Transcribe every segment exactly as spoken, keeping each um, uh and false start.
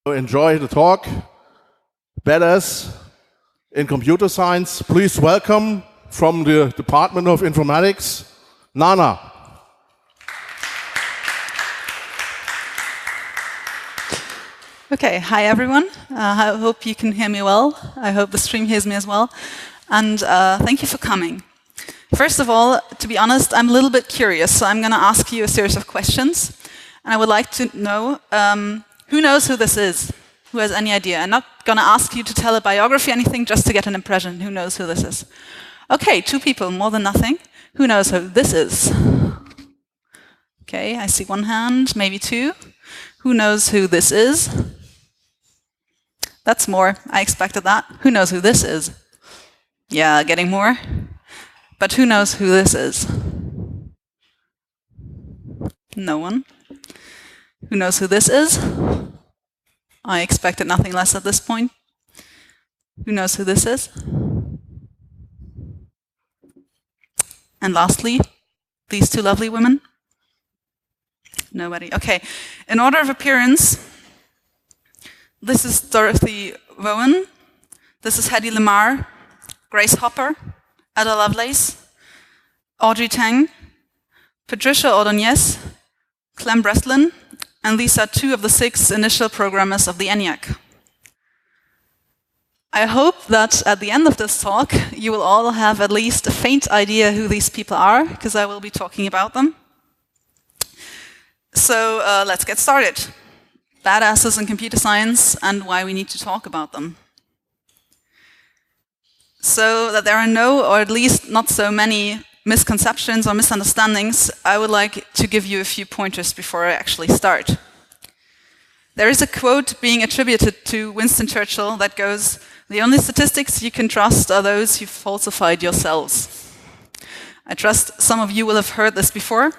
Enjoy the talk. Badass in computer science. Please welcome from the Department of Informatics, Nana. Okay, hi everyone. Uh, I hope you can hear me well. I hope the stream hears me as well. And uh, thank you for coming. First of all, to be honest, I'm a little bit curious, so I'm going to ask you a series of questions. And I would like to know, um, who knows who this is? Who has any idea? I'm not going to ask you to tell a biography or anything, just to get an impression. Who knows who this is? Okay, two people, more than nothing. Who knows who this is? Okay, I see one hand, maybe two. Who knows who this is? That's more. I expected that. Who knows who this is? Yeah, getting more. But who knows who this is? No one. Who knows who this is? I expected nothing less at this point. Who knows who this is? And lastly, these two lovely women? Nobody. Okay. In order of appearance, this is Dorothy Vaughan. This is Hedy Lamarr, Grace Hopper, Ada Lovelace, Audrey Tang, Patricia Ordonez, Clem Breslin, and these are two of the six initial programmers of the ENIAC. I hope that at the end of this talk, you will all have at least a faint idea who these people are, because I will be talking about them. So uh, let's get started. Badasses in computer science and why we need to talk about them. So that there are no, or at least not so many, misconceptions or misunderstandings, I would like to give you a few pointers before I actually start. There is a quote being attributed to Winston Churchill that goes, "The only statistics you can trust are those you've falsified yourselves." I trust some of you will have heard this before.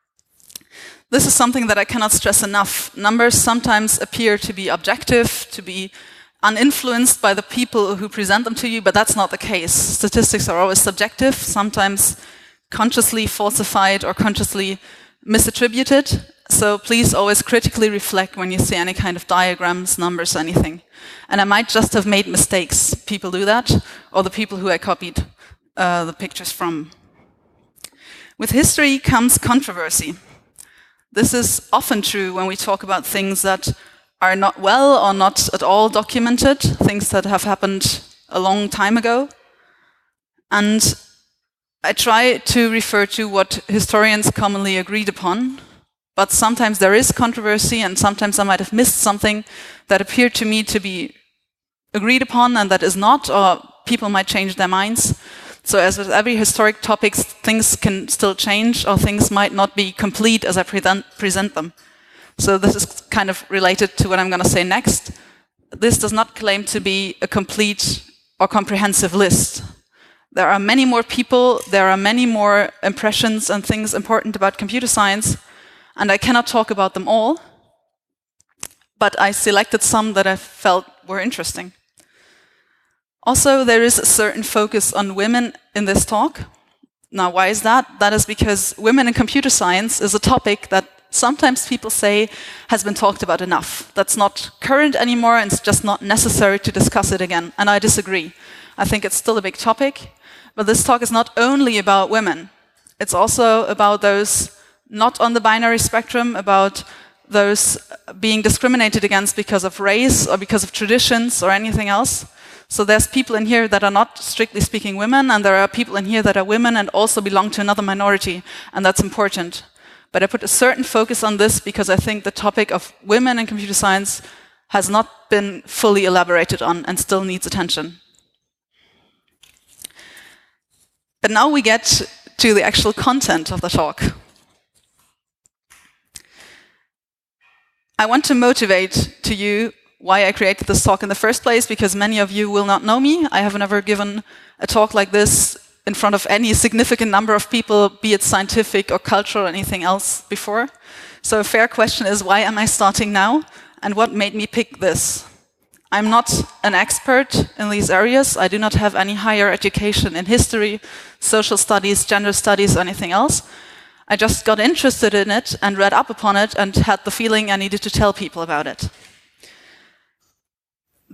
This is something that I cannot stress enough. Numbers sometimes appear to be objective, to be uninfluenced by the people who present them to you, but that's not the case. Statistics are always subjective, sometimes consciously falsified or consciously misattributed. So please always critically reflect when you see any kind of diagrams, numbers, anything. And I might just have made mistakes. People do that, or the people who I copied uh, the pictures from. With history comes controversy. This is often true when we talk about things that are not well or not at all documented, things that have happened a long time ago. And I try to refer to what historians commonly agreed upon, but sometimes there is controversy and sometimes I might have missed something that appeared to me to be agreed upon and that is not, or people might change their minds. So as with every historic topic, things can still change or things might not be complete as I present, present them. So this is kind of related to what I'm going to say next. This does not claim to be a complete or comprehensive list. There are many more people, there are many more impressions and things important about computer science, and I cannot talk about them all, but I selected some that I felt were interesting. Also, there is a certain focus on women in this talk. Now, why is that? That is because women in computer science is a topic that sometimes people say has been talked about enough. That's not current anymore and it's just not necessary to discuss it again. And I disagree. I think it's still a big topic. But this talk is not only about women. It's also about those not on the binary spectrum, about those being discriminated against because of race or because of traditions or anything else. So there's people in here that are not strictly speaking women, and there are people in here that are women and also belong to another minority, and that's important. But I put a certain focus on this because I think the topic of women in computer science has not been fully elaborated on and still needs attention. But now we get to the actual content of the talk. I want to motivate to you why I created this talk in the first place, because many of you will not know me. I have never given a talk like this in front of any significant number of people, be it scientific or cultural or anything else before. So a fair question is, why am I starting now? And what made me pick this? I'm not an expert in these areas. I do not have any higher education in history, social studies, gender studies, or anything else. I just got interested in it and read up upon it and had the feeling I needed to tell people about it.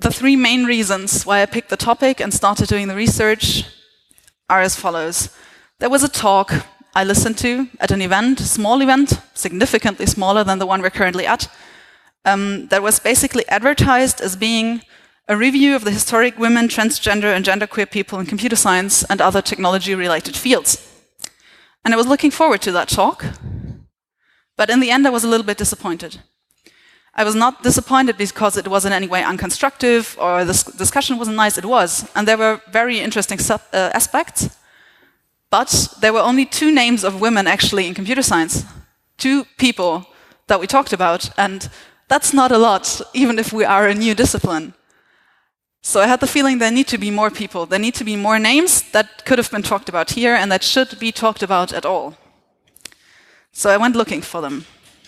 the three main reasons why I picked the topic and started doing the research are as follows. There was a talk I listened to at an event, a small event, significantly smaller than the one we're currently at, um, that was basically advertised as being a review of the historic women, transgender and genderqueer people in computer science and other technology-related fields. And I was looking forward to that talk, but in the end I was a little bit disappointed. I was not disappointed because it was in any way unconstructive or the discussion wasn't nice, it was. And there were very interesting sub, uh, aspects, but there were only two names of women actually in computer science. Two people that we talked about, and that's not a lot, even if we are a new discipline. So I had the feeling there need to be more people, there need to be more names that could have been talked about here and that should be talked about at all. So I went looking for them.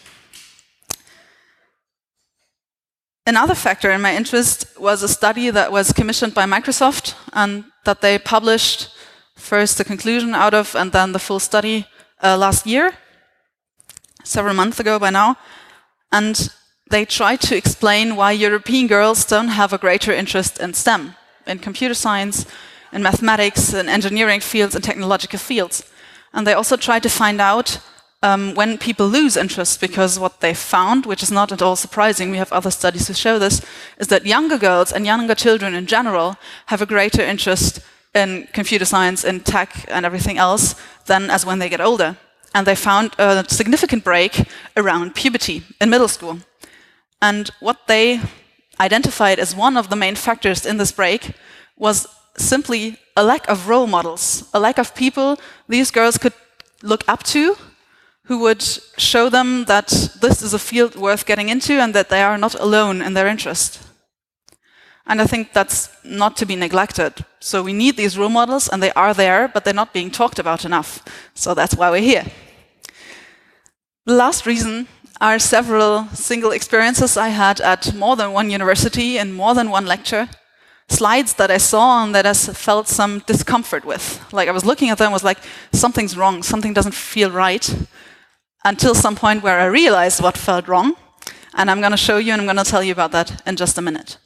Another factor in my interest was a study that was commissioned by Microsoft and that they published first the conclusion out of and then the full study uh, last year, several months ago by now. And they tried to explain why European girls don't have a greater interest in STEM, in computer science, in mathematics, in engineering fields, and technological fields. And they also tried to find out Um, when people lose interest, because what they found, which is not at all surprising, we have other studies to show this, is that younger girls and younger children in general have a greater interest in computer science, in tech and everything else than as when they get older. And they found a significant break around puberty in middle school. And what they identified as one of the main factors in this break was simply a lack of role models, a lack of people these girls could look up to, who would show them that this is a field worth getting into and that they are not alone in their interest. And I think that's not to be neglected. So we need these role models and they are there, but they're not being talked about enough. So that's why we're here. The last reason are several single experiences I had at more than one university in more than one lecture. Slides that I saw and that I felt some discomfort with. Like I was looking at them, was like, something's wrong, something doesn't feel right. Until some point where I realized what felt wrong. And I'm going to show you and I'm going to tell you about that in just a minute.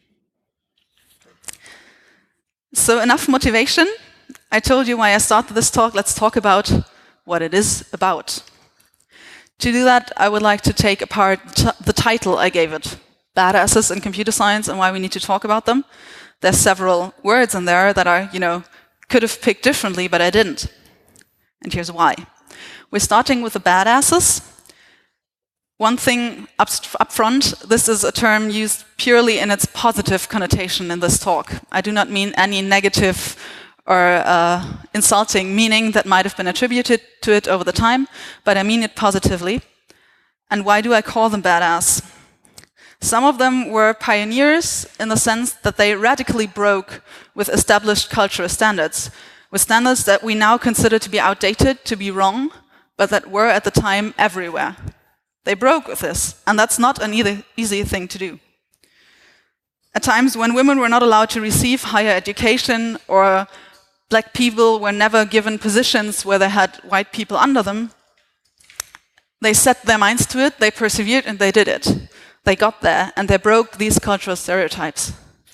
So enough motivation. I told you why I started this talk. Let's talk about what it is about. To do that, I would like to take apart the title I gave it. Badasses in computer science and why we need to talk about them. There's several words in there that I, you know, could have picked differently, but I didn't. And here's why. We're starting with the badasses. One thing up, up front, this is a term used purely in its positive connotation in this talk. I do not mean any negative or uh, insulting meaning that might have been attributed to it over the time, but I mean it positively. And why do I call them badass? Some of them were pioneers in the sense that they radically broke with established cultural standards, with standards that we now consider to be outdated, to be wrong, but that were at the time everywhere. They broke with this, and that's not an easy thing to do. At times when women were not allowed to receive higher education, or black people were never given positions where they had white people under them, they set their minds to it, they persevered, and they did it. They got there, and they broke these cultural stereotypes.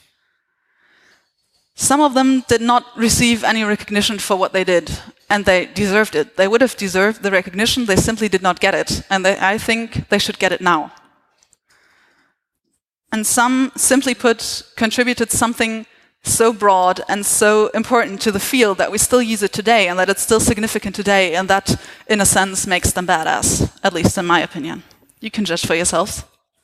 Some of them did not receive any recognition for what they did, and they deserved it. They would have deserved the recognition, they simply did not get it, and they, I think they should get it now. And some, simply put, contributed something so broad and so important to the field that we still use it today, and that it's still significant today, and that, in a sense, makes them badass, at least in my opinion. You can judge for yourselves.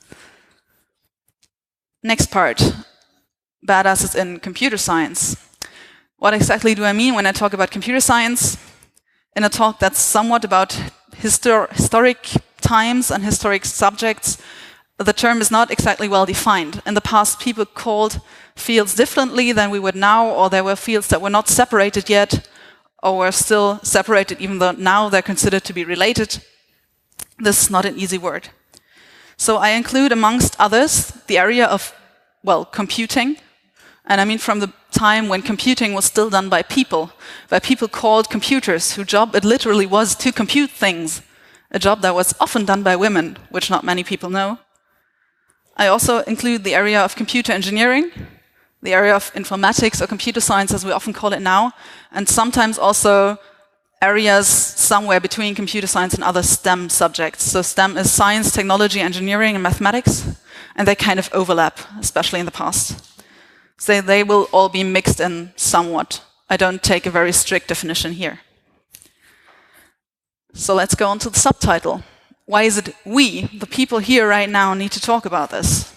Next part. Badasses in computer science. What exactly do I mean when I talk about computer science? In a talk that's somewhat about histor historic times and historic subjects, the term is not exactly well defined. In the past, people called fields differently than we would now, or there were fields that were not separated yet, or were still separated even though now they're considered to be related. This is not an easy word. So I include, amongst others, the area of, well, computing. And I mean from the time when computing was still done by people, by people called computers, whose job it literally was to compute things, a job that was often done by women, which not many people know. I also include the area of computer engineering, the area of informatics or computer science as we often call it now, and sometimes also areas somewhere between computer science and other STEM subjects. So STEM is science, technology, engineering, and mathematics, and they kind of overlap, especially in the past. So they will all be mixed in somewhat. I don't take a very strict definition here. So let's go on to the subtitle. Why is it we, the people here right now, need to talk about this?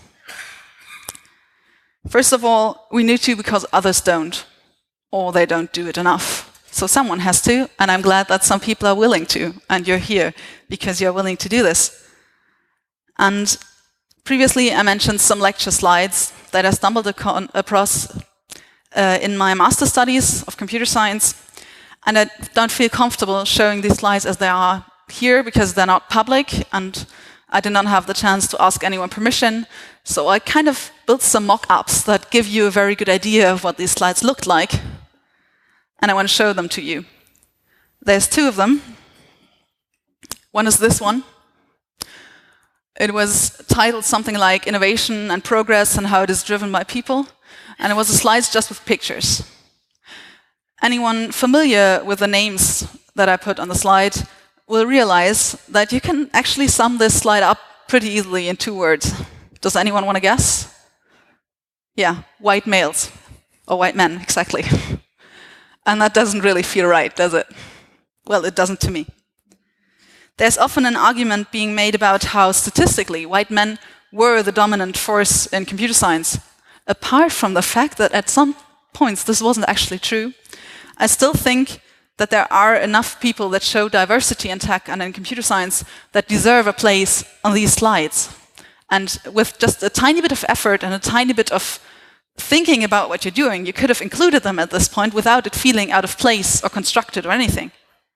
First of all, we need to because others don't, or they don't do it enough. So someone has to, and I'm glad that some people are willing to, and you're here because you're willing to do this. And previously I mentioned some lecture slides that I stumbled across uh, in my master studies of computer science, and I don't feel comfortable showing these slides as they are here because they're not public, and I did not have the chance to ask anyone permission. So I kind of built some mock-ups that give you a very good idea of what these slides looked like. And I want to show them to you. There's two of them. One is this one. It was titled something like Innovation and Progress and How It Is Driven by People. And it was a slide just with pictures. Anyone familiar with the names that I put on the slide will realize that you can actually sum this slide up pretty easily in two words. Does anyone want to guess? Yeah, white males. Or white men, exactly. And that doesn't really feel right, does it? Well, it doesn't to me. There's often an argument being made about how statistically white men were the dominant force in computer science. Apart from the fact that at some points this wasn't actually true, I still think that there are enough people that show diversity in tech and in computer science that deserve a place on these slides. And with just a tiny bit of effort and a tiny bit of thinking about what you're doing, you could have included them at this point without it feeling out of place or constructed or anything.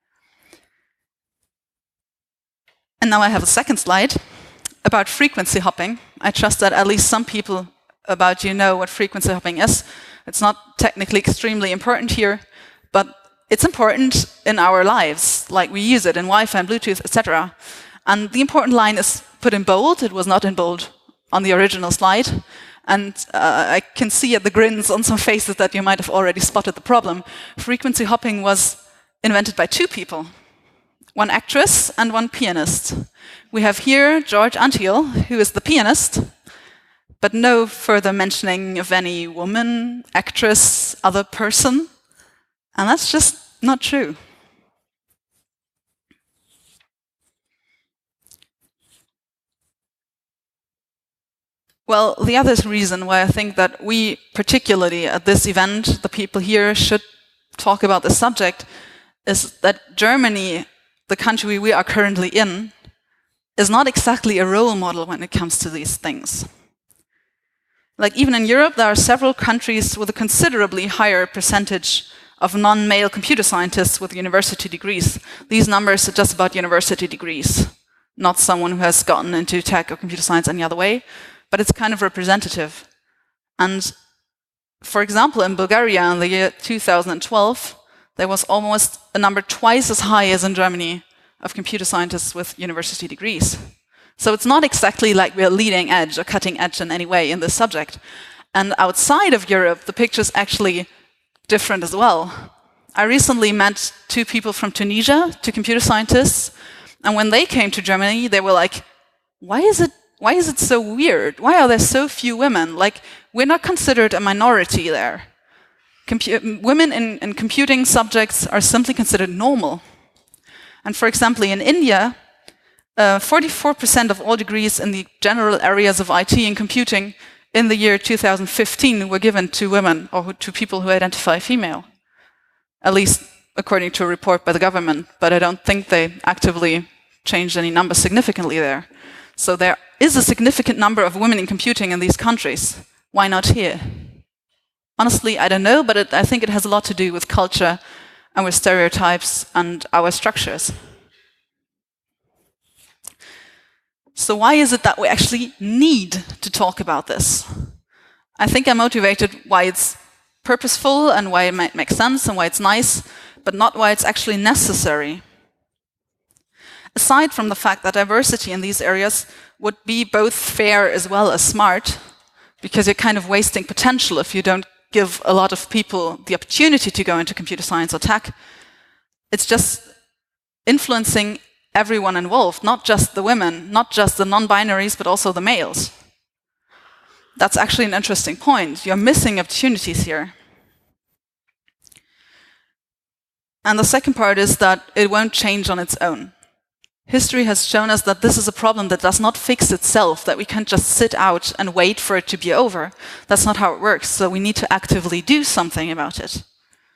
And now I have a second slide about frequency hopping. I trust that at least some people about you know what frequency hopping is. It's not technically extremely important here, but it's important in our lives, like we use it in Wi-Fi and Bluetooth, et cetera. And the important line is put in bold. It was not in bold on the original slide. And uh, I can see at the grins on some faces that you might have already spotted the problem. Frequency hopping was invented by two people, one actress and one pianist. We have here George Antheil, who is the pianist, but no further mentioning of any woman, actress, other person. And that's just not true. Well, the other reason why I think that we, particularly at this event, the people here should talk about this subject, is that Germany, the country we are currently in, is not exactly a role model when it comes to these things. Like even in Europe, there are several countries with a considerably higher percentage of non-male computer scientists with university degrees. These numbers are just about university degrees, not someone who has gotten into tech or computer science any other way, but it's kind of representative. And for example, in Bulgaria in the year two thousand twelve, there was almost a number twice as high as in Germany of computer scientists with university degrees. So it's not exactly like we're leading edge or cutting edge in any way in this subject. And outside of Europe, the picture's actually different as well. I recently met two people from Tunisia, two computer scientists, and when they came to Germany, they were like, why is it, why is it so weird? Why are there so few women? Like, we're not considered a minority there. Compu- women in, in computing subjects are simply considered normal. And for example, in India, uh, forty-four percent of all degrees in the general areas of I T and computing in the year two thousand fifteen were given to women or to people who identify female, at least according to a report by the government, but I don't think they actively changed any numbers significantly there. So there is a significant number of women in computing in these countries. Why not here? Honestly, I don't know, but it, I think it has a lot to do with culture and with stereotypes and our structures. So why is it that we actually need to talk about this? I think I'm motivated why it's purposeful and why it might make sense and why it's nice, but not why it's actually necessary. Aside from the fact that diversity in these areas would be both fair as well as smart, because you're kind of wasting potential if you don't give a lot of people the opportunity to go into computer science or tech. It's just influencing everyone involved, not just the women, not just the non-binaries, but also the males. That's actually an interesting point. You're missing opportunities here. And the second part is that it won't change on its own. History has shown us that this is a problem that does not fix itself, that we can't just sit out and wait for it to be over. That's not how it works, so we need to actively do something about it.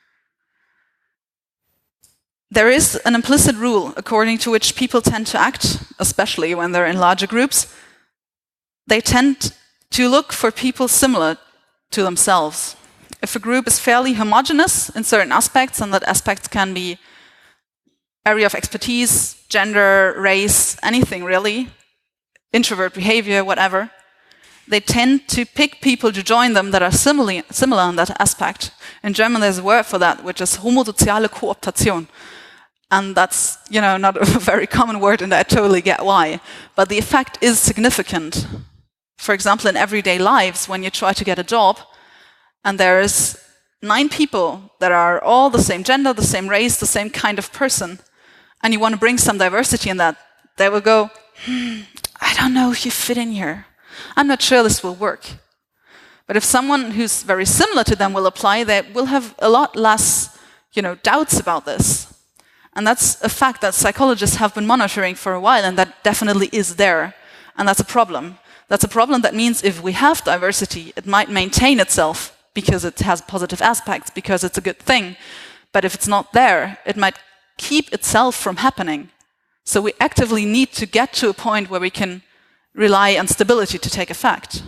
There is an implicit rule according to which people tend to act, especially when they're in larger groups. They tend to look for people similar to themselves. If a group is fairly homogeneous in certain aspects, and that aspects can be area of expertise, gender, race, anything really, introvert behavior, whatever, they tend to pick people to join them that are similarly, similar in that aspect. In German there's a word for that, which is homosoziale Kooptation. And that's, you know, not a very common word, and I totally get why. But the effect is significant. For example, in everyday lives, when you try to get a job, and there's nine people that are all the same gender, the same race, the same kind of person, and you want to bring some diversity in that, they will go, hmm, I don't know if you fit in here. I'm not sure this will work. But if someone who's very similar to them will apply, they will have a lot less, you know, doubts about this. And that's a fact that psychologists have been monitoring for a while, and that definitely is there. And that's a problem. That's a problem that means if we have diversity, it might maintain itself because it has positive aspects, because it's a good thing. But if it's not there, it might keep itself from happening. So we actively need to get to a point where we can rely on stability to take effect.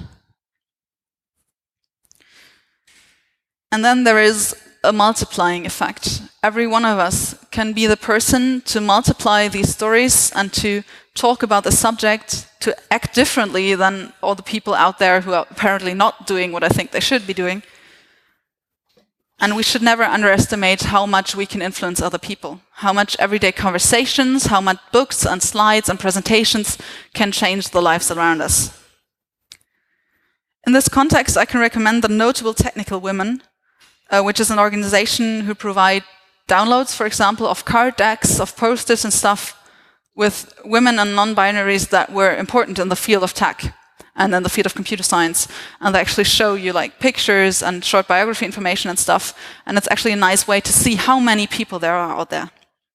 And then there is a multiplying effect. Every one of us can be the person to multiply these stories and to talk about the subject, to act differently than all the people out there who are apparently not doing what I think they should be doing. And we should never underestimate how much we can influence other people, how much everyday conversations, how much books and slides and presentations can change the lives around us. In this context, I can recommend the Notable Technical Women, uh, which is an organization who provide downloads, for example, of card decks, of posters and stuff with women and non-binaries that were important in the field of tech and in the field of computer science. And they actually show you like pictures and short biography information and stuff. And it's actually a nice way to see how many people there are out there.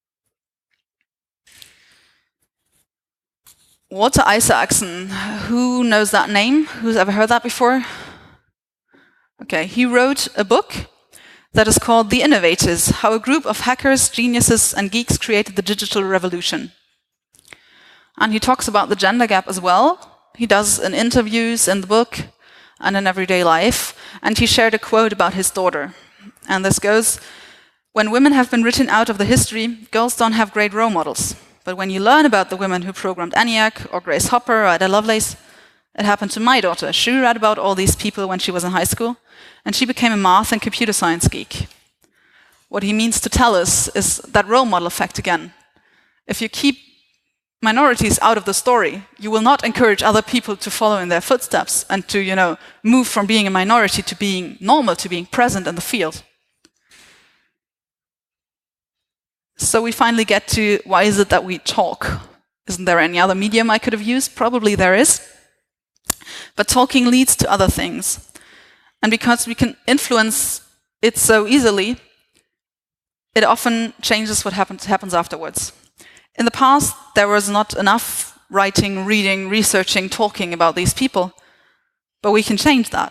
Walter Isaacson, who knows that name? Who's ever heard that before? Okay, he wrote a book that is called The Innovators, How a Group of Hackers, Geniuses and Geeks Created the Digital Revolution. And he talks about the gender gap as well. He does in interviews in the book and in everyday life. And he shared a quote about his daughter. And this goes, when women have been written out of the history, girls don't have great role models. But when you learn about the women who programmed ENIAC or Grace Hopper or Ada Lovelace, it happened to my daughter. She read about all these people when she was in high school, and she became a math and computer science geek. What he means to tell us is that role model effect again. If you keep minorities out of the story, you will not encourage other people to follow in their footsteps and to, you know, move from being a minority to being normal, to being present in the field. So we finally get to, why is it that we talk? Isn't there any other medium I could have used? Probably there is. But talking leads to other things. And because we can influence it so easily, it often changes what happens, happens afterwards. In the past, there was not enough writing, reading, researching, talking about these people, but we can change that.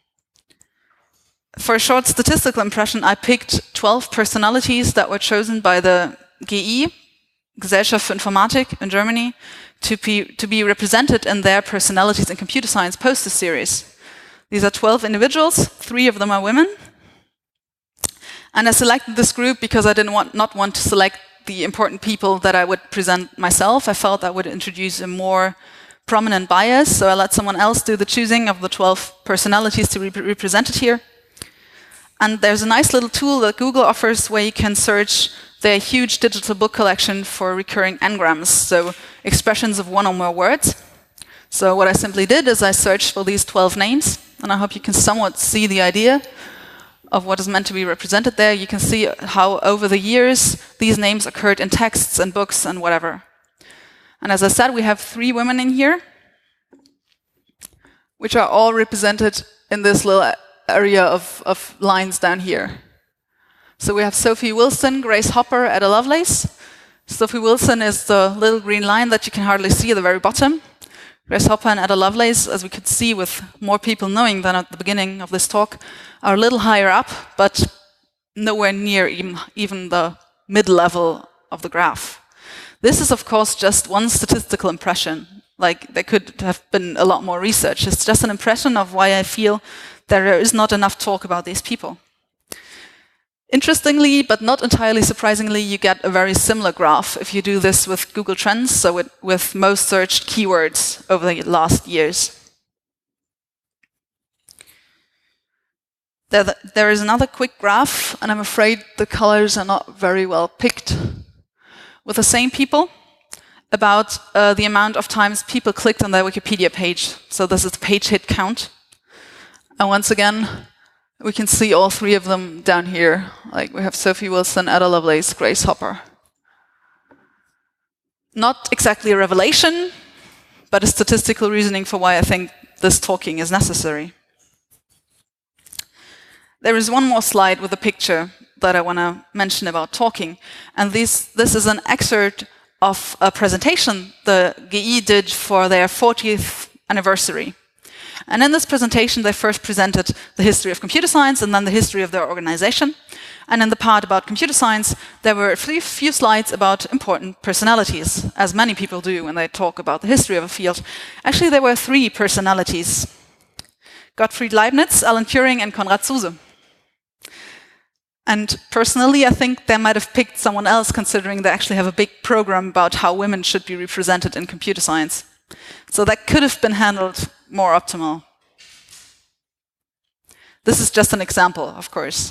For a short statistical impression, I picked twelve personalities that were chosen by the G I, Gesellschaft für Informatik in Germany, to be, to be represented in their Personalities in Computer Science poster series. These are twelve individuals, three of them are women. And I selected this group because I didn't want, not want to select the important people that I would present myself. I felt that would introduce a more prominent bias, so I let someone else do the choosing of the twelve personalities to be represented here. And there's a nice little tool that Google offers where you can search They're a huge digital book collection for recurring n-grams, so expressions of one or more words. So what I simply did is I searched for these twelve names, and I hope you can somewhat see the idea of what is meant to be represented there. You can see how over the years these names occurred in texts and books and whatever. And as I said, we have three women in here, which are all represented in this little area of, of lines down here. So we have Sophie Wilson, Grace Hopper, Ada Lovelace. Sophie Wilson is the little green line that you can hardly see at the very bottom. Grace Hopper and Ada Lovelace, as we could see with more people knowing than at the beginning of this talk, are a little higher up, but nowhere near even, even the mid-level of the graph. This is, of course, just one statistical impression. Like, there could have been a lot more research. It's just an impression of why I feel there is not enough talk about these people. Interestingly, but not entirely surprisingly, you get a very similar graph if you do this with Google Trends, so with, with most searched keywords over the last years. There, there is another quick graph, and I'm afraid the colors are not very well picked, with the same people, about uh, the amount of times people clicked on their Wikipedia page. So this is the page hit count. And once again, we can see all three of them down here. Like, we have Sophie Wilson, Ada Lovelace, Grace Hopper. Not exactly a revelation, but a statistical reasoning for why I think this talking is necessary. There is one more slide with a picture that I want to mention about talking. And this, this is an excerpt of a presentation the G I did for their fortieth anniversary. And in this presentation, they first presented the history of computer science and then the history of their organization. And in the part about computer science, there were a few slides about important personalities, as many people do when they talk about the history of a field. Actually, there were three personalities: Gottfried Leibniz, Alan Turing, and Konrad Zuse. And personally, I think they might have picked someone else, considering they actually have a big program about how women should be represented in computer science. So that could have been handled more optimal. This is just an example, of course.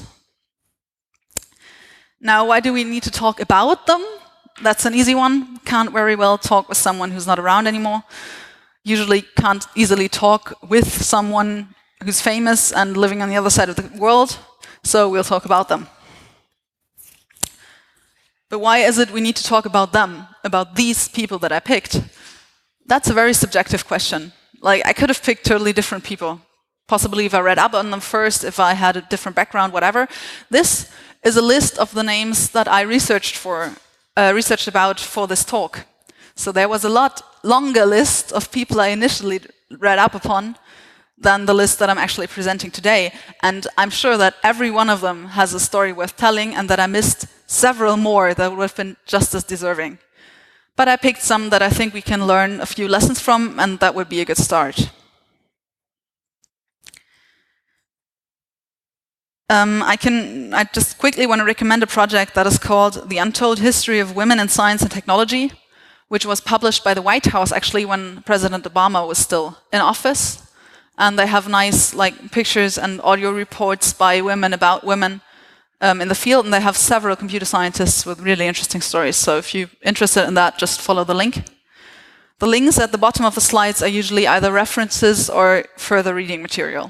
Now, why do we need to talk about them? That's an easy one. Can't very well talk with someone who's not around anymore. Usually can't easily talk with someone who's famous and living on the other side of the world. So we'll talk about them. But why is it we need to talk about them, about these people that I picked? That's a very subjective question. Like, I could have picked totally different people. Possibly if I read up on them first, if I had a different background, whatever. This is a list of the names that I researched for, uh, researched about for this talk. So there was a lot longer list of people I initially read up upon than the list that I'm actually presenting today. And I'm sure that every one of them has a story worth telling, and that I missed several more that would have been just as deserving. But I picked some that I think we can learn a few lessons from, and that would be a good start. Um, I can. I just quickly want to recommend a project that is called The Untold History of Women in Science and Technology, which was published by the White House actually when President Obama was still in office. And they have nice like pictures and audio reports by women about women um, in the field, and they have several computer scientists with really interesting stories. So if you're interested in that, just follow the link. The links at the bottom of the slides are usually either references or further reading material.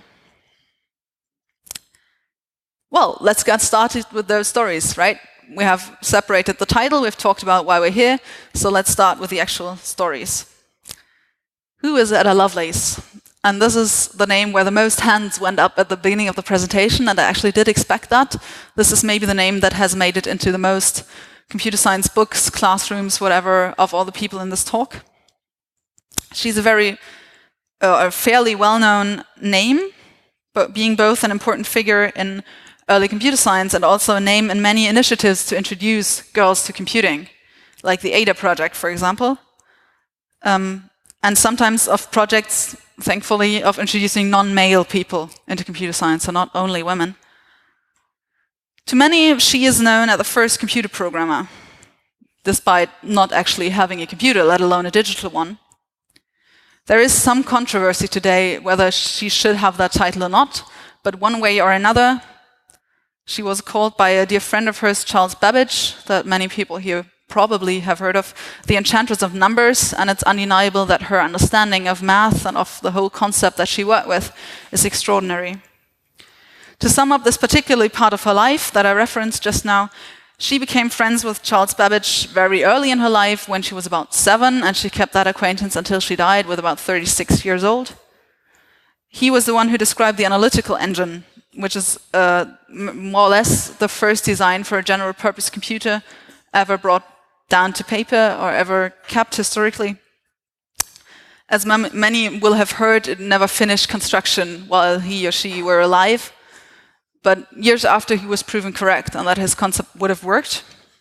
Well, let's get started with those stories, right? We have separated the title, we've talked about why we're here, so let's start with the actual stories. Who is Ada Lovelace? And this is the name where the most hands went up at the beginning of the presentation, and I actually did expect that. This is maybe the name that has made it into the most computer science books, classrooms, whatever, of all the people in this talk. She's a very, uh, a fairly well-known name, but being both an important figure in early computer science and also a name in many initiatives to introduce girls to computing, like the Ada project, for example. Um, and sometimes of projects, thankfully, of introducing non-male people into computer science, so not only women. To many, she is known as the first computer programmer, despite not actually having a computer, let alone a digital one. There is some controversy today whether she should have that title or not, but one way or another, She was called by a dear friend of hers, Charles Babbage, that many people here probably have heard of, the enchantress of numbers, and it's undeniable that her understanding of math and of the whole concept that she worked with is extraordinary. To sum up this particular part of her life that I referenced just now, she became friends with Charles Babbage very early in her life, when she was about seven, and she kept that acquaintance until she died with about thirty-six years old. He was the one who described the analytical engine, which is uh, more or less the first design for a general purpose computer ever brought down to paper or ever kept historically. As many will have heard, it never finished construction while he or she were alive, but years after he was proven correct and that his concept would have worked.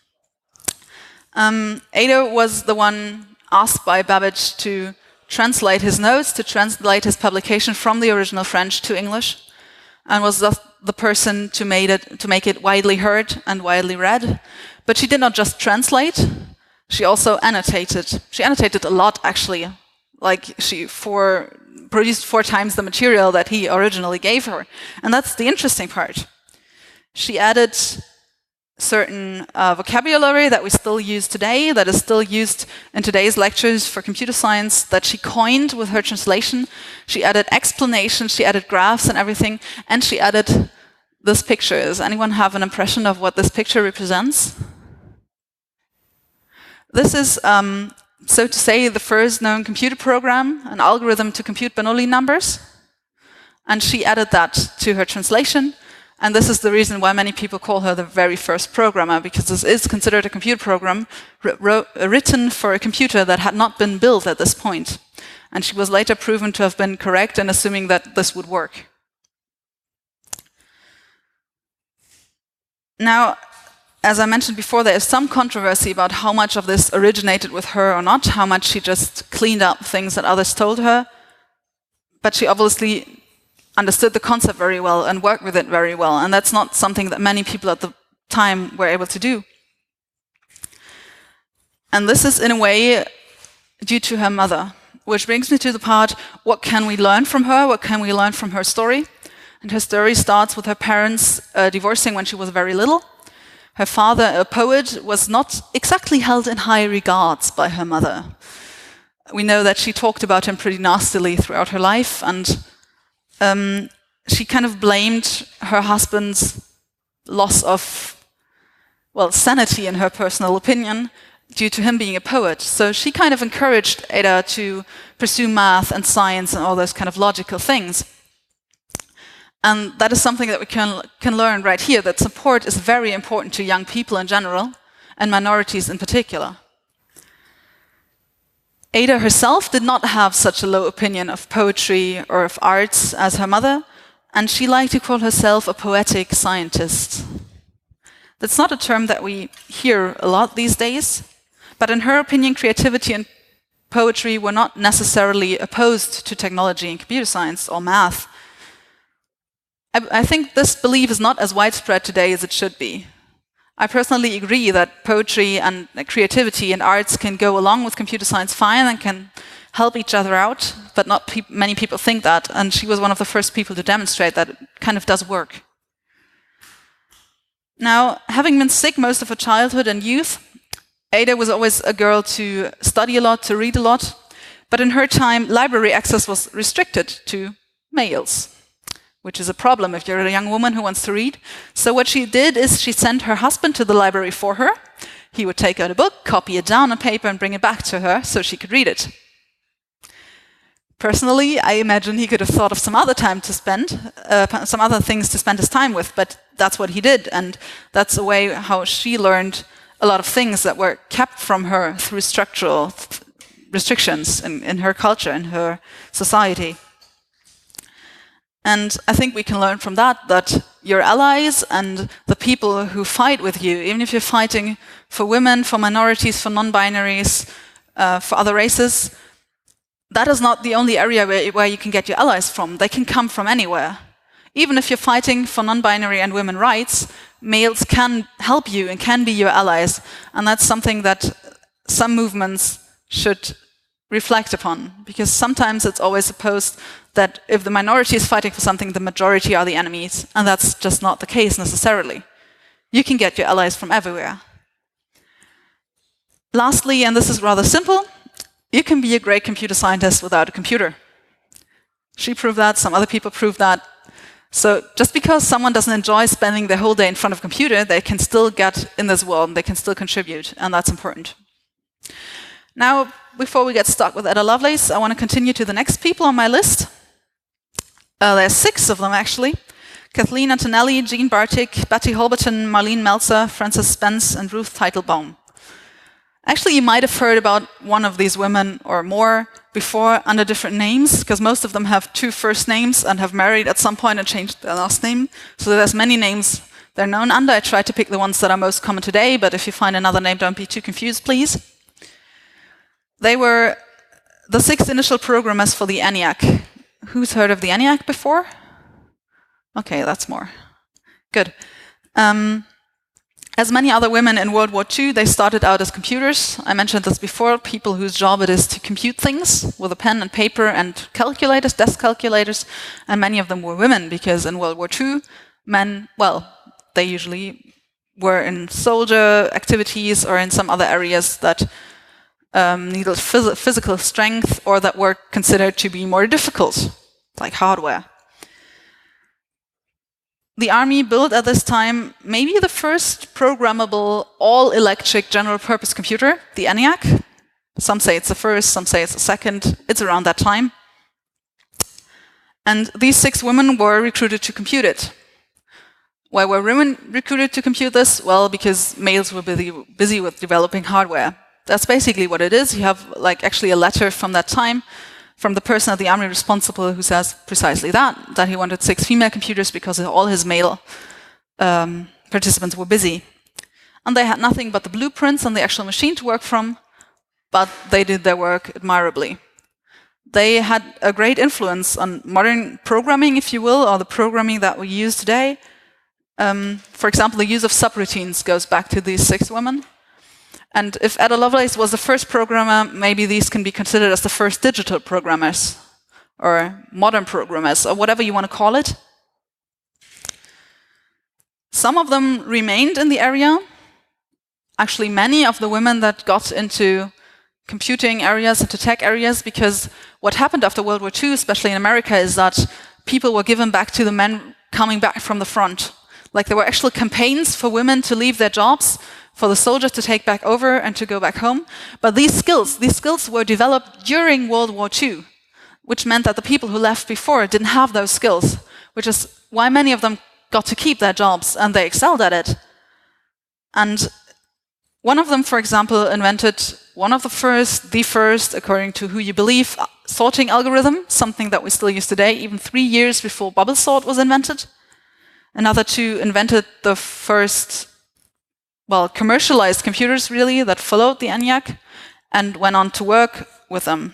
Um, Ada was the one asked by Babbage to translate his notes, to translate his publication from the original French to English, and was thus the person to, made it, to make it widely heard and widely read. But she did not just translate, she also annotated. She annotated a lot, actually. Like, she for, produced four times the material that he originally gave her. And that's the interesting part. She added certain uh, vocabulary that we still use today, that is still used in today's lectures for computer science, that she coined with her translation. She added explanations, she added graphs and everything, and she added this picture. Does anyone have an impression of what this picture represents? This is, um, so to say, the first known computer program, an algorithm to compute Bernoulli numbers. And she added that to her translation. And this is the reason why many people call her the very first programmer, because this is considered a computer program written for a computer that had not been built at this point. And she was later proven to have been correct in assuming that this would work. Now, as I mentioned before, there is some controversy about how much of this originated with her or not, how much she just cleaned up things that others told her. But she obviously understood the concept very well and worked with it very well, and that's not something that many people at the time were able to do. And this is, in a way, due to her mother, which brings me to the part, what can we learn from her? What can we learn from her story? And her story starts with her parents uh, divorcing when she was very little. Her father, a poet, was not exactly held in high regards by her mother. We know that she talked about him pretty nastily throughout her life, and um, she kind of blamed her husband's loss of, well, sanity in her personal opinion due to him being a poet. So she kind of encouraged Ada to pursue math and science and all those kind of logical things. And that is something that we can, can learn right here, that support is very important to young people in general, and minorities in particular. Ada herself did not have such a low opinion of poetry or of arts as her mother, and she liked to call herself a poetic scientist. That's not a term that we hear a lot these days, but in her opinion, creativity and poetry were not necessarily opposed to technology and computer science or math. I think this belief is not as widespread today as it should be. I personally agree that poetry and creativity and arts can go along with computer science fine and can help each other out, but not pe- many people think that, and she was one of the first people to demonstrate that it kind of does work. Now, having been sick most of her childhood and youth, Ada was always a girl to study a lot, to read a lot, but in her time, library access was restricted to males, which is a problem if you're a young woman who wants to read. So what she did is she sent her husband to the library for her. He would take out a book, copy it down on paper, and bring it back to her so she could read it. Personally, I imagine he could have thought of some other time to spend, uh, some other things to spend his time with, but that's what he did, and that's a way how she learned a lot of things that were kept from her through structural restrictions in, in her culture, in her society. And I think we can learn from that that your allies and the people who fight with you, even if you're fighting for women, for minorities, for non-binaries, uh, for other races, that is not the only area where, where you can get your allies from. They can come from anywhere. Even if you're fighting for non-binary and women's rights, males can help you and can be your allies. And that's something that some movements should reflect upon, because sometimes it's always supposed that if the minority is fighting for something, the majority are the enemies, and that's just not the case necessarily. You can get your allies from everywhere. Lastly, and this is rather simple, you can be a great computer scientist without a computer. She proved that, some other people proved that. So just because someone doesn't enjoy spending their whole day in front of a computer, they can still get in this world, and they can still contribute, and that's important. Now, before we get stuck with Ada Lovelace, I want to continue to the next people on my list. Uh, there's six of them, actually. Kathleen Antonelli, Jean Bartik, Betty Holberton, Marlene Meltzer, Frances Spence, and Ruth Teitelbaum. Actually, you might have heard about one of these women or more before under different names, because most of them have two first names and have married at some point and changed their last name. So there's many names they're known under. I tried to pick the ones that are most common today, but if you find another name, don't be too confused, please. They were the six initial programmers for the ENIAC. Who's heard of the ENIAC before? Okay, that's more. Good. Um, as many other women in World War Two, they started out as computers. I mentioned this before, people whose job it is to compute things with a pen and paper and calculators, desk calculators, and many of them were women, because in World War Two, men, well, they usually were in soldier activities or in some other areas that um, needed phys physical strength or that were considered to be more difficult, like hardware. The army built at this time maybe the first programmable all-electric general-purpose computer, the ENIAC. Some say it's the first, some say it's the second. It's around that time. And these six women were recruited to compute it. Why were women recruited to compute this? Well, because males were busy, busy with developing hardware. That's basically what it is. You have like actually a letter from that time from the person at the army responsible who says precisely that, that he wanted six female computers because all his male um, participants were busy. And they had nothing but the blueprints and the actual machine to work from, but they did their work admirably. They had a great influence on modern programming, if you will, or the programming that we use today. Um, for example, the use of subroutines goes back to these six women. And if Ada Lovelace was the first programmer, maybe these can be considered as the first digital programmers, or modern programmers, or whatever you want to call it. Some of them remained in the area. Actually, many of the women that got into computing areas, into tech areas, because what happened after World War Two, especially in America, is that people were given back to the men coming back from the front. Like there were actual campaigns for women to leave their jobs, for the soldiers to take back over and to go back home. But these skills, these skills were developed during World War Two, which meant that the people who left before didn't have those skills, which is why many of them got to keep their jobs and they excelled at it. And one of them, for example, invented one of the first, the first, according to who you believe, sorting algorithm, something that we still use today, even three years before bubble sort was invented. Another two invented the first well, commercialized computers, really, that followed the ENIAC and went on to work with them.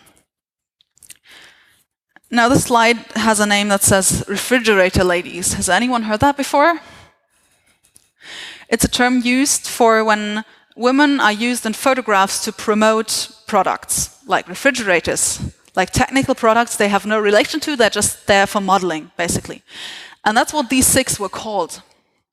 Now, this slide has a name that says refrigerator ladies. Has anyone heard that before? It's a term used for when women are used in photographs to promote products, like refrigerators, like technical products they have no relation to, they're just there for modeling, basically. And that's what these six were called.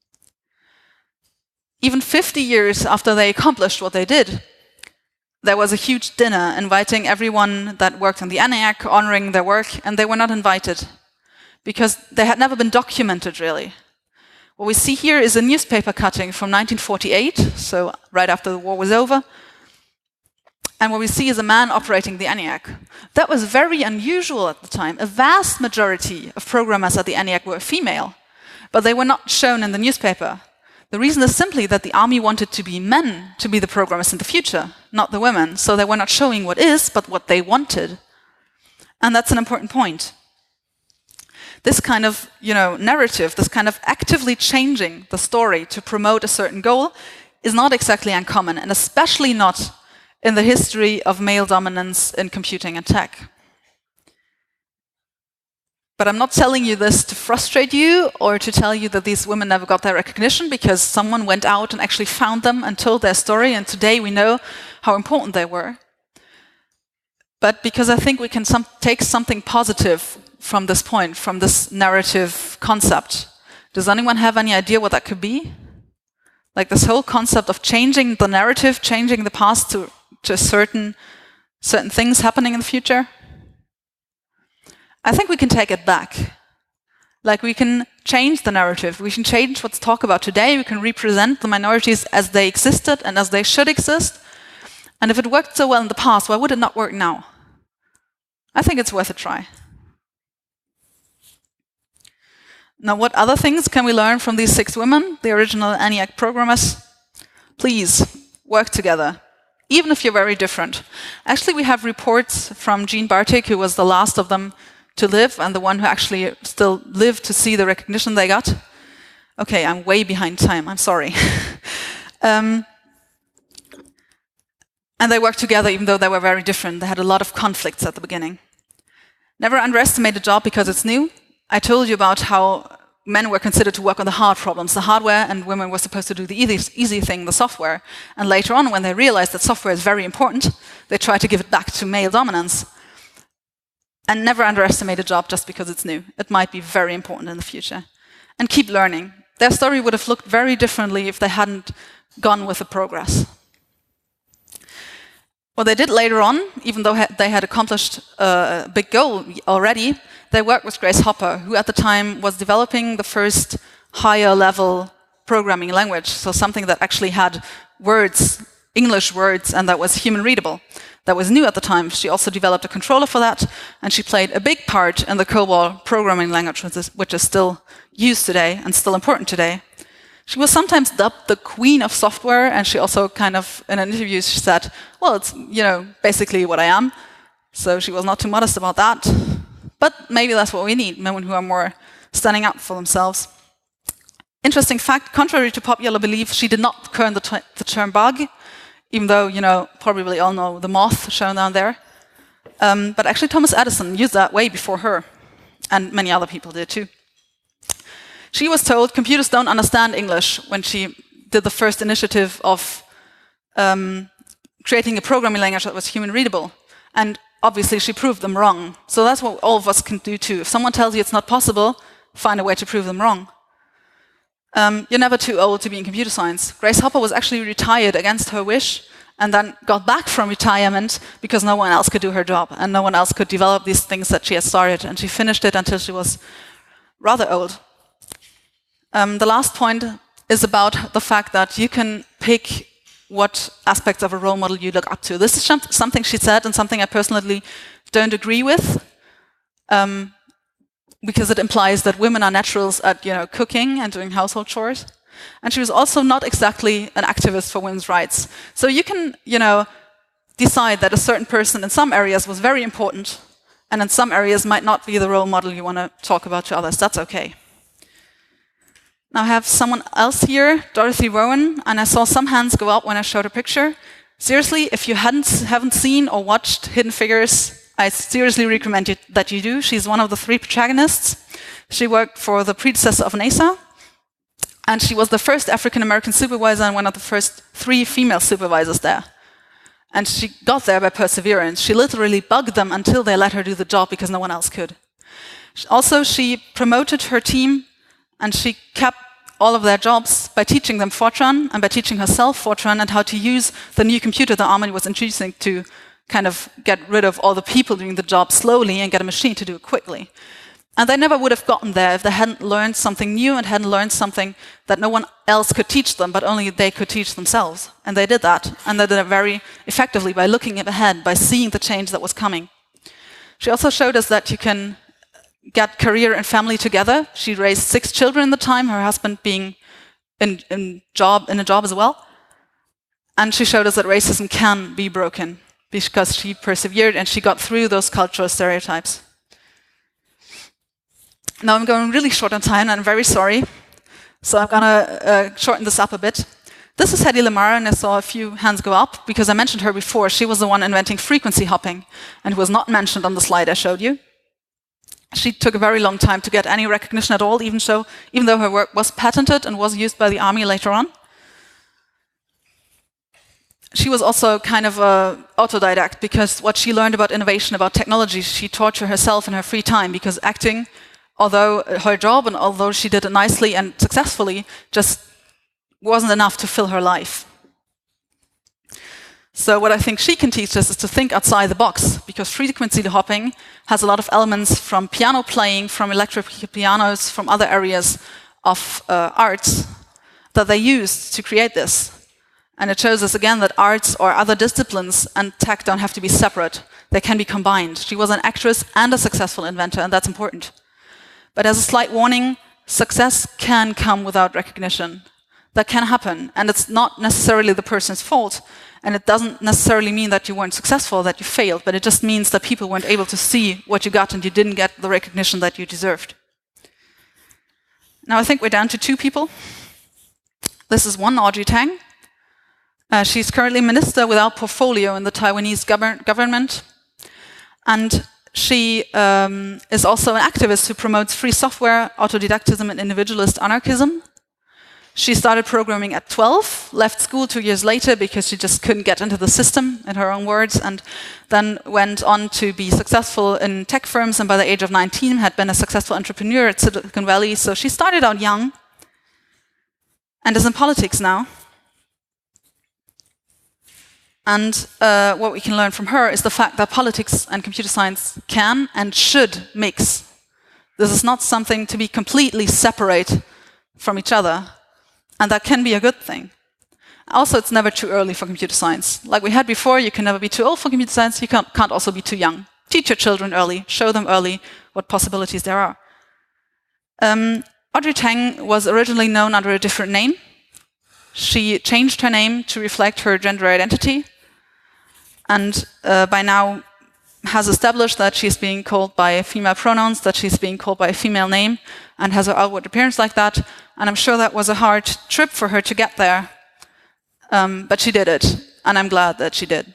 Even fifty years after they accomplished what they did, there was a huge dinner inviting everyone that worked on the ENIAC, honoring their work, and they were not invited because they had never been documented, really. What we see here is a newspaper cutting from nineteen forty-eight, so right after the war was over. And what we see is a man operating the ENIAC. That was very unusual at the time. A vast majority of programmers at the ENIAC were female, but they were not shown in the newspaper. The reason is simply that the army wanted to be men to be the programmers in the future, not the women. So they were not showing what is, but what they wanted. And that's an important point. This kind of, you know, narrative, this kind of actively changing the story to promote a certain goal is not exactly uncommon, and especially not in the history of male dominance in computing and tech. But I'm not telling you this to frustrate you or to tell you that these women never got their recognition, because someone went out and actually found them and told their story, and today we know how important they were. But because I think we can some take something positive from this point, from this narrative concept. Does anyone have any idea what that could be? Like this whole concept of changing the narrative, changing the past to, to certain, certain things happening in the future? I think we can take it back. Like we can change the narrative, we can change what's talked about today, we can represent the minorities as they existed and as they should exist. And if it worked so well in the past, why would it not work now? I think it's worth a try. Now, what other things can we learn from these six women, the original ENIAC programmers? Please, work together, even if you're very different. Actually, we have reports from Jean Bartik, who was the last of them to live, and the one who actually still lived to see the recognition they got. Okay, I'm way behind time, I'm sorry. um, and they worked together even though they were very different. They had a lot of conflicts at the beginning. Never underestimate a job because it's new. I told you about how men were considered to work on the hard problems, the hardware, and women were supposed to do the easy, easy thing, the software. And later on, when they realized that software is very important, they tried to give it back to male dominance. And never underestimate a job just because it's new. It might be very important in the future. And keep learning. Their story would have looked very differently if they hadn't gone with the progress. What they did later on, even though they had accomplished a big goal already, they worked with Grace Hopper, who at the time was developing the first higher level programming language, so something that actually had words, English words, and that was human readable. That was new at the time. She also developed a controller for that, and she played a big part in the COBOL programming language, which is, which is still used today and still important today. She was sometimes dubbed the queen of software, and she also kind of, in an interview, she said, well, it's, you know, basically what I am. So she was not too modest about that. But maybe that's what we need, women who are more standing up for themselves. Interesting fact, contrary to popular belief, she did not coin the, the term bug, even though, you know, probably all know the moth shown down there. Um, but actually Thomas Edison used that way before her, and many other people did too. She was told computers don't understand English when she did the first initiative of um, creating a programming language that was human readable. And obviously she proved them wrong. So that's what all of us can do too. If someone tells you it's not possible, find a way to prove them wrong. Um, you're never too old to be in computer science. Grace Hopper was actually retired against her wish and then got back from retirement because no one else could do her job and no one else could develop these things that she had started. And she finished it until she was rather old. Um, the last point is about the fact that you can pick what aspects of a role model you look up to. This is something she said and something I personally don't agree with, um, because it implies that women are naturals at, you know, cooking and doing household chores. And she was also not exactly an activist for women's rights. So you can, you know, decide that a certain person in some areas was very important and in some areas might not be the role model you want to talk about to others. That's okay. Now I have someone else here, Dorothy Rowan, and I saw some hands go up when I showed a picture. Seriously, if you hadn't, haven't seen or watched Hidden Figures, I seriously recommend you, that you do. She's one of the three protagonists. She worked for the predecessor of NASA, and she was the first African-American supervisor and one of the first three female supervisors there. And she got there by perseverance. She literally bugged them until they let her do the job because no one else could. Also, she promoted her team and she kept all of their jobs by teaching them Fortran and by teaching herself Fortran and how to use the new computer the army was introducing to kind of get rid of all the people doing the job slowly and get a machine to do it quickly. And they never would have gotten there if they hadn't learned something new and hadn't learned something that no one else could teach them, but only they could teach themselves. And they did that. And they did it very effectively by looking ahead, by seeing the change that was coming. She also showed us that you can get career and family together. She raised six children at the time, her husband being in, in, job, in a job as well. And she showed us that racism can be broken because she persevered and she got through those cultural stereotypes. Now I'm going really short on time and I'm very sorry. So I'm gonna uh, shorten this up a bit. This is Hedy Lamarr, and I saw a few hands go up because I mentioned her before. She was the one inventing frequency hopping and was not mentioned on the slide I showed you. She took a very long time to get any recognition at all, even, so, even though her work was patented and was used by the army later on. she was also kind of an autodidact, because what she learned about innovation, about technology, she taught to herself in her free time, because acting, although her job and although she did it nicely and successfully, just wasn't enough to fill her life. So what I think she can teach us is to think outside the box, because frequency hopping has a lot of elements from piano playing, from electric pianos, from other areas of uh, arts that they used to create this. And it shows us again that arts or other disciplines and tech don't have to be separate. They can be combined. She was an actress and a successful inventor, and that's important. But as a slight warning, success can come without recognition. That can happen, and it's not necessarily the person's fault, and it doesn't necessarily mean that you weren't successful, that you failed, but it just means that people weren't able to see what you got and you didn't get the recognition that you deserved. Now I think we're down to two people. This is one, Audrey Tang. Uh, she's currently minister without portfolio in the Taiwanese govern government, and she um, is also an activist who promotes free software, autodidactism, and individualist anarchism. She started programming at twelve, left school two years later because she just couldn't get into the system, in her own words, and then went on to be successful in tech firms, and by the age of nineteen had been a successful entrepreneur at Silicon Valley. So she started out young and is in politics now. And uh, what we can learn from her is the fact that politics and computer science can and should mix. This is not something to be completely separate from each other. And that can be a good thing. Also, it's never too early for computer science. Like we had before, you can never be too old for computer science. You can't, can't also be too young. Teach your children early. Show them early what possibilities there are. Um, Audrey Tang was originally known under a different name. She changed her name to reflect her gender identity. And uh, by now has established that she's being called by female pronouns, that she's being called by a female name, and has her outward appearance like that. And I'm sure that was a hard trip for her to get there. Um, but she did it, and I'm glad that she did.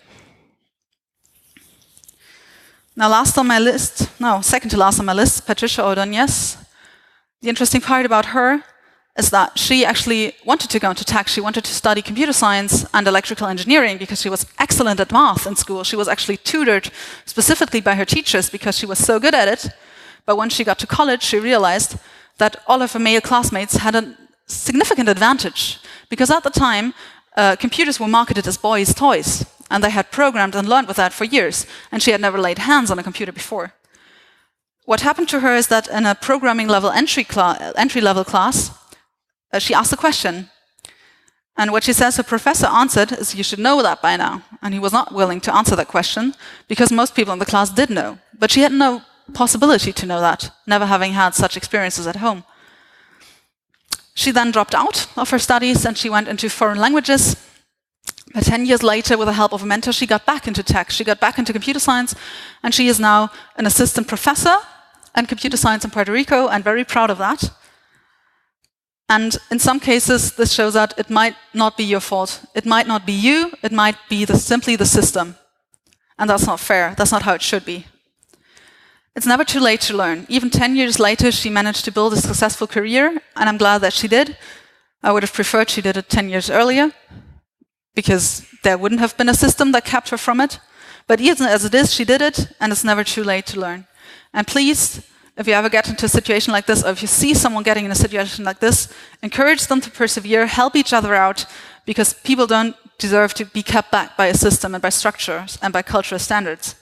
Now, last on my list, no, second to last on my list, Patricia Ordonez. The interesting part about her is that she actually wanted to go into tech. She wanted to study computer science and electrical engineering because she was excellent at math in school. She was actually tutored specifically by her teachers because she was so good at it. But when she got to college, she realized that all of her male classmates had a significant advantage, because at the time, uh, computers were marketed as boys' toys, and they had programmed and learned with that for years, and she had never laid hands on a computer before. What happened to her is that in a programming level entry, entry level class, uh, she asked a question. And what she says her professor answered is, you should know that by now. And he was not willing to answer that question, because most people in the class did know. But she had no possibility to know that, never having had such experiences at home. She then dropped out of her studies and she went into foreign languages. But ten years later, with the help of a mentor, she got back into tech. She got back into computer science, and she is now an assistant professor in computer science in Puerto Rico, and very proud of that. And in some cases, this shows that it might not be your fault. It might not be you. It might be the, simply the system. And that's not fair. That's not how it should be. It's never too late to learn. Even ten years later, she managed to build a successful career, and I'm glad that she did. I would have preferred she did it ten years earlier, because there wouldn't have been a system that kept her from it. But even as it is, she did it, and it's never too late to learn. And please, if you ever get into a situation like this, or if you see someone getting in a situation like this, encourage them to persevere, help each other out, because people don't deserve to be kept back by a system and by structures and by cultural standards.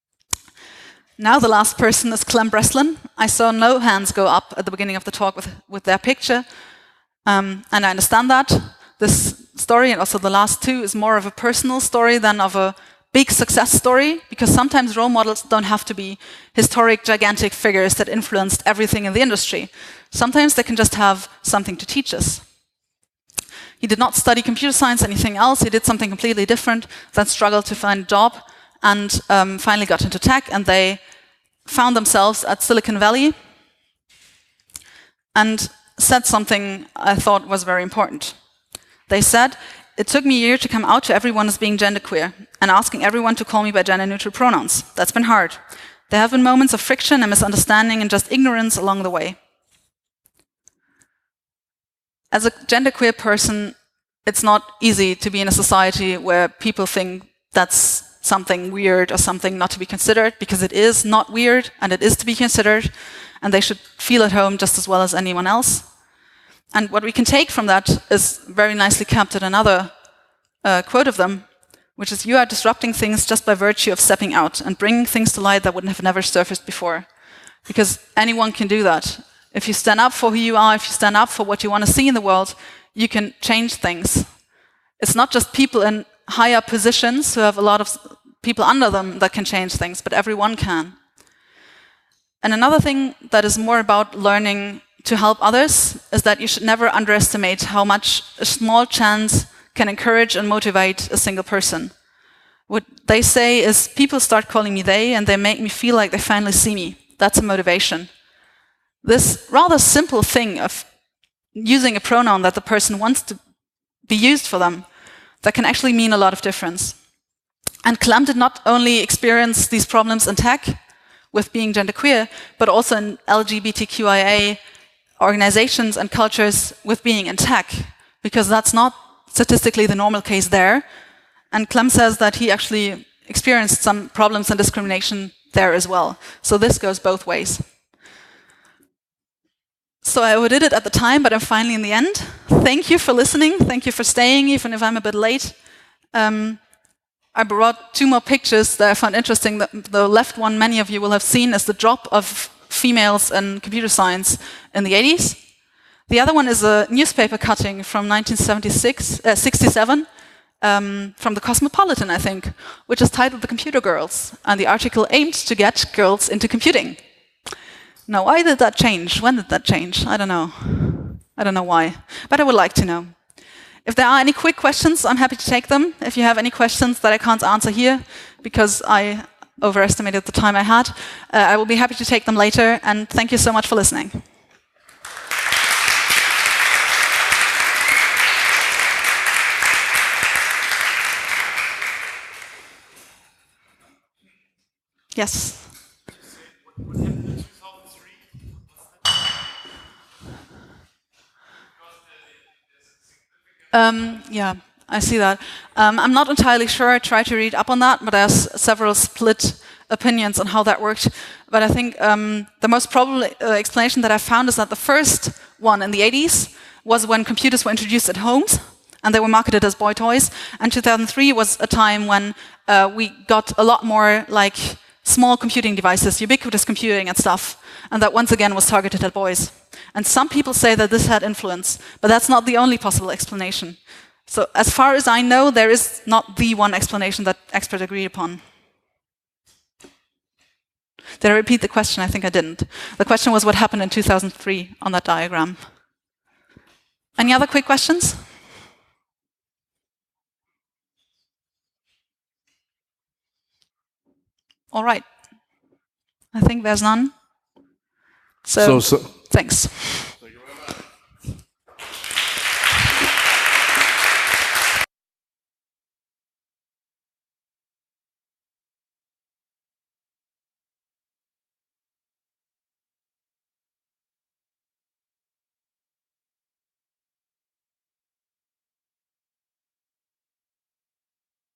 Now the last person is Clem Breslin. I saw no hands go up at the beginning of the talk with, with their picture, um, and I understand that. This story, and also the last two, is more of a personal story than of a big success story, because sometimes role models don't have to be historic, gigantic figures that influenced everything in the industry. Sometimes they can just have something to teach us. He did not study computer science, anything else. He did something completely different, then struggled to find a job, and um, finally got into tech, and they found themselves at Silicon Valley and said something I thought was very important. They said, it took me a year to come out to everyone as being genderqueer and asking everyone to call me by gender-neutral pronouns. That's been hard. There have been moments of friction and misunderstanding and just ignorance along the way. As a genderqueer person, it's not easy to be in a society where people think that's something weird or something not to be considered, because it is not weird and it is to be considered, and they should feel at home just as well as anyone else. And what we can take from that is very nicely kept in another uh, quote of them, which is, "You are disrupting things just by virtue of stepping out and bringing things to light that would have never surfaced before." Because anyone can do that. If you stand up for who you are, if you stand up for what you want to see in the world, you can change things. It's not just people in higher positions who have a lot of people under them that can change things, but everyone can. And another thing that is more about learning to help others is that you should never underestimate how much a small chance can encourage and motivate a single person. What they say is, people start calling me they, and they make me feel like they finally see me. That's a motivation. This rather simple thing of using a pronoun that the person wants to be used for them, that can actually mean a lot of difference. And Clem did not only experience these problems in tech with being genderqueer, but also in L G B T Q I A organizations and cultures with being in tech, because that's not statistically the normal case there. And Clem says that he actually experienced some problems and discrimination there as well. So this goes both ways. So I overdid it at the time, but I'm finally in the end. Thank you for listening. Thank you for staying, even if I'm a bit late. Um, I brought two more pictures that I found interesting. The, the left one, many of you will have seen, is the drop of females in computer science in the eighties. The other one is a newspaper cutting from nineteen sixty-seven, um, from the Cosmopolitan, I think, which is titled "The Computer Girls," and the article aimed to get girls into computing. Now, why did that change? When did that change? I don't know. I don't know why, but I would like to know. If there are any quick questions, I'm happy to take them. If you have any questions that I can't answer here, because I overestimated the time I had, uh, I will be happy to take them later, and thank you so much for listening. Yes? Um, yeah, I see that. Um, I'm not entirely sure. I tried to read up on that, but there's several split opinions on how that worked. But I think um, the most probable uh, explanation that I found is that the first one in the eighties was when computers were introduced at homes, and they were marketed as boy toys. And two thousand three was a time when uh, we got a lot more like small computing devices, ubiquitous computing and stuff, and that once again was targeted at boys. And some people say that this had influence, but that's not the only possible explanation. So as far as I know, there is not the one explanation that experts agree upon. Did I repeat the question? I think I didn't. The question was what happened in two thousand three on that diagram. Any other quick questions? All right. I think there's none. So, so, so. Thanks.